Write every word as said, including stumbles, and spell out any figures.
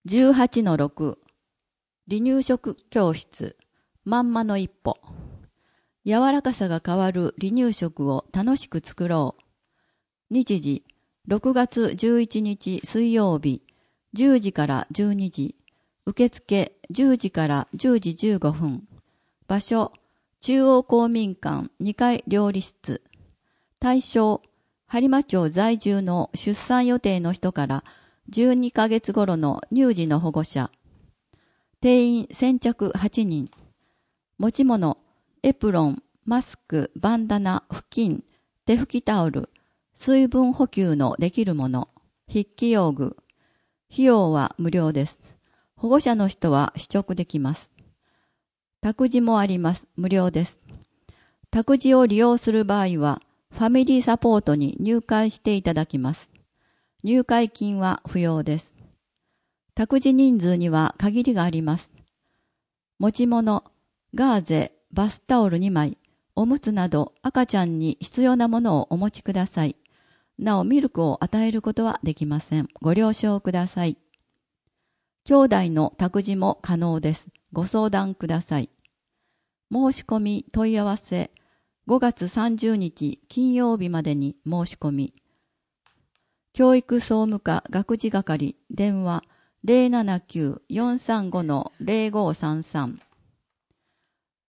じゅうはちのろく 離乳食教室まんまの一歩。柔らかさが変わる離乳食を楽しく作ろう。日時ろくがつじゅういちにち水曜日じゅうじからじゅうにじ。受付じゅうじからじゅうじじゅうごふん。場所中央公民館にかい料理室。対象播磨町在住の出産予定の人からじゅうにかげつ頃の乳児の保護者。定員先着はちにん。持ち物、エプロン、マスク、バンダナ、布巾、手拭きタオル、水分補給のできるもの、筆記用具。費用は無料です。保護者の人は試食できます。託児もあります。無料です。託児を利用する場合は、ファミリーサポートに入会していただきます。入会金は不要です。託児人数には限りがあります。持ち物、ガーゼ、バスタオルにまい、おむつなど赤ちゃんに必要なものをお持ちください。なおミルクを与えることはできません。ご了承ください。兄弟の託児も可能です。ご相談ください。申し込み問い合わせごがつさんじゅうにち金曜日までに申し込み。教育総務課学児係電話 ゼロななきゅう よんさんご ゼロごさんさん